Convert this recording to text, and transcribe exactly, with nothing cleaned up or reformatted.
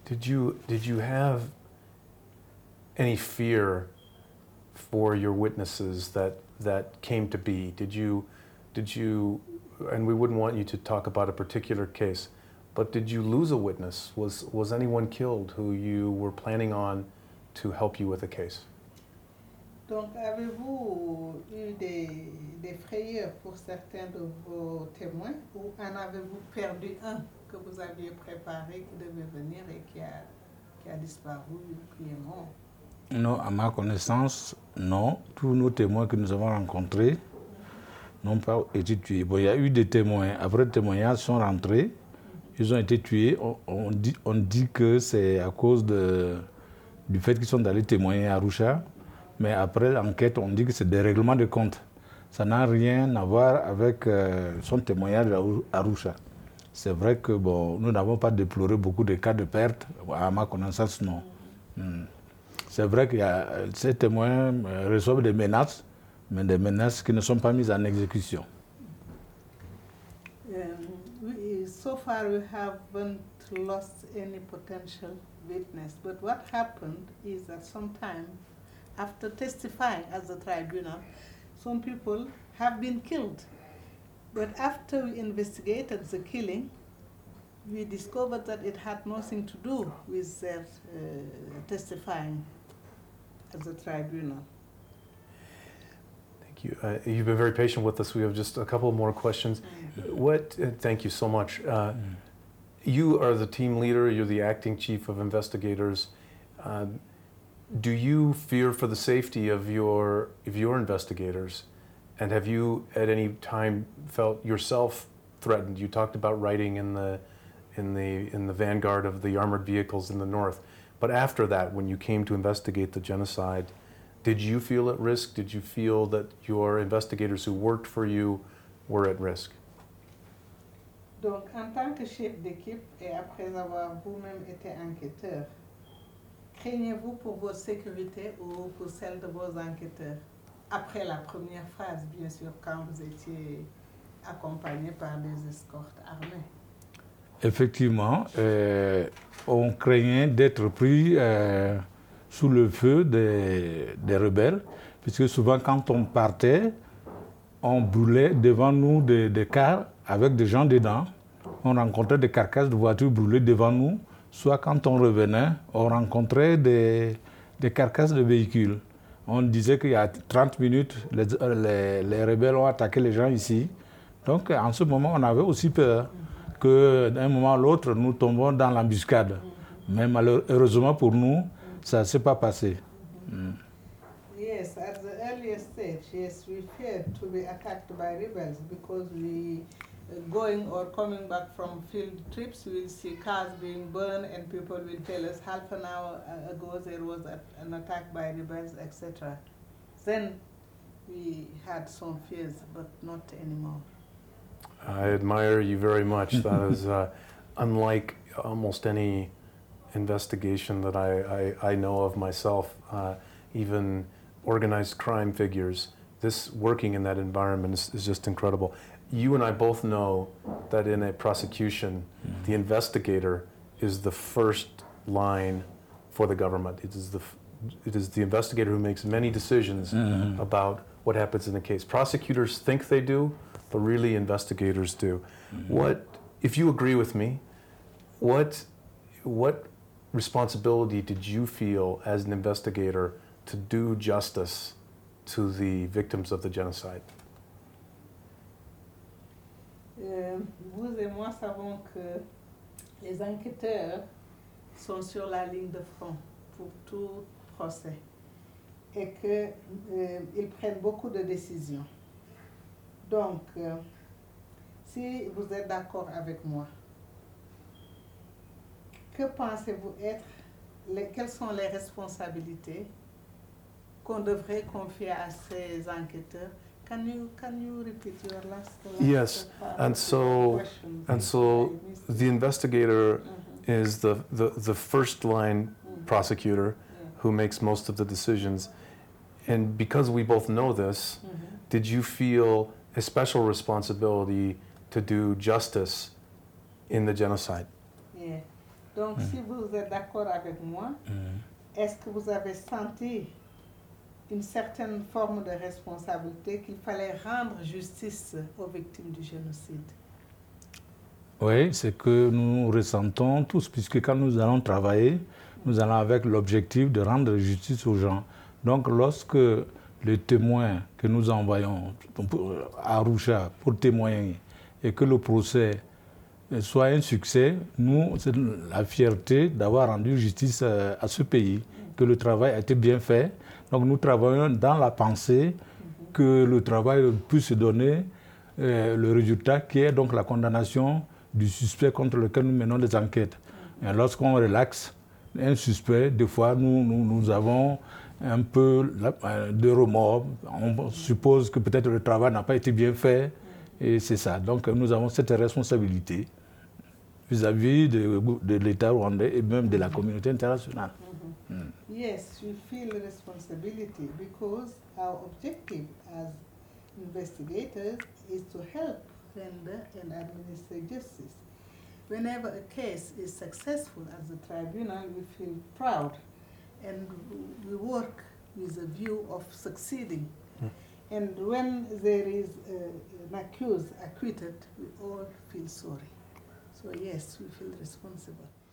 Did you did you have any fear for your witnesses that that came to be? Did you did you and we wouldn't want you to talk about a particular case, but did you lose a witness? Was was anyone killed who you were planning on to help you with a case? Donc, avez-vous eu des, des frayeurs pour certains de vos témoins ou en avez-vous perdu un que vous aviez préparé qui devait venir et qui a, qui a disparu ou qui est mort? Non, à ma connaissance, non. Tous nos témoins que nous avons rencontrés n'ont pas été tués. Bon, il y a eu des témoins. Après, les témoignages sont rentrés. Ils ont été tués. On, on, dit, on dit que c'est à cause de, du fait qu'ils sont allés témoigner à Arusha. Mais après l'enquête, on dit que c'est des règlements de compte. Ça n'a rien à voir avec euh, son témoignage à Arusha. C'est vrai que bon, nous n'avons pas déploré beaucoup de cas de perte. À ma connaissance, non. Hmm. C'est vrai que ces témoins reçoivent des menaces, mais des menaces qui ne sont pas mises en exécution. Um, we, so far we haven't lost any potential witness, but what happened is that sometimes after testifying at the tribunal, some people have been killed. But after we investigated the killing, we discovered that it had nothing to do with their uh, testifying at the tribunal. Thank you. Uh, you've been very patient with us. We have just a couple more questions. Mm-hmm. What? Uh, thank you so much. Uh, mm. You are the team leader. You're the acting chief of investigators. Uh, Do you fear for the safety of your of your investigators, and have you at any time felt yourself threatened? You talked about riding in the in the in the vanguard of the armored vehicles in the north, but after that, when you came to investigate the genocide, did you feel at risk? Did you feel that your investigators who worked for you were at risk? Donc, en tant que chef d'équipe et après avoir vous-même été enquêteur, craignez-vous pour votre sécurité ou pour celle de vos enquêteurs? Après la première phase, bien sûr, quand vous étiez accompagné par des escortes armées. Effectivement, euh, on craignait d'être pris euh, sous le feu des, des rebelles, puisque souvent quand on partait, on brûlait devant nous des, des cars avec des gens dedans. On rencontrait des carcasses de voitures brûlées devant nous. Soit quand on revenait, on rencontrait des, des carcasses de véhicules. On disait qu'il y a trente minutes, les, les, les rebelles ont attaqué les gens ici. Donc en ce moment, on avait aussi peur que d'un moment à l'autre, nous tombons dans l'embuscade. Mais malheureusement pour nous, ça ne s'est pas passé. Mm. Yes, at the earlier stage, yes, we feared to be attacked by rebels because we going or coming back from field trips, we will see cars being burned and people will tell us half an hour ago there was a, an attack by rebels, et cetera. Then we had some fears, but not anymore. I admire you very much. That is uh, unlike almost any investigation that I, I, I know of myself, uh, even organized crime figures. This working in that environment is, is just incredible. You and I both know that in a prosecution, mm-hmm. the investigator is the first line for the government. It is the, it is the investigator who makes many decisions mm-hmm. about what happens in the case. Prosecutors think they do, but really investigators do. Mm-hmm. What, if you agree with me, what, what responsibility did you feel as an investigator to do justice to the victims of the genocide? Euh, vous et moi savons que les enquêteurs sont sur la ligne de front pour tout procès et qu'ils euh, prennent beaucoup de décisions. Donc, euh, si vous êtes d'accord avec moi, que pensez-vous être, les, quelles sont les responsabilités qu'on devrait confier à ces enquêteurs? Can you can you repeat your last? last yes, and so and so the investigator mm-hmm. is the, the the first line mm-hmm. prosecutor yeah. who makes most of the decisions, and because we both know this, mm-hmm. did you feel a special responsibility to do justice in the genocide? Yeah. Donc, si vous êtes d'accord avec moi, est-ce que vous avez senti une certaine forme de responsabilité qu'il fallait rendre justice aux victimes du génocide? Oui, c'est que nous ressentons tous, puisque quand nous allons travailler, nous allons avec l'objectif de rendre justice aux gens. Donc, lorsque les témoins que nous envoyons à Arusha pour témoigner et que le procès soit un succès, nous, c'est la fierté d'avoir rendu justice à ce pays, que le travail a été bien fait. Donc, nous travaillons dans la pensée que le travail puisse se donner euh, le résultat qui est donc la condamnation du suspect contre lequel nous menons des enquêtes. Et lorsqu'on relaxe un suspect, des fois, nous, nous, nous avons un peu de remords. On suppose que peut-être le travail n'a pas été bien fait, et c'est ça. Donc, nous avons cette responsabilité vis-à-vis de, de l'État rwandais et même de la communauté internationale. Mm-hmm. Mm. Yes, we feel responsibility because our objective as investigators is to help render and administer justice. Whenever a case is successful as a tribunal, we feel proud and we work with a view of succeeding. Mm. And when there is uh, an accused acquitted, we all feel sorry. So yes, we feel responsible.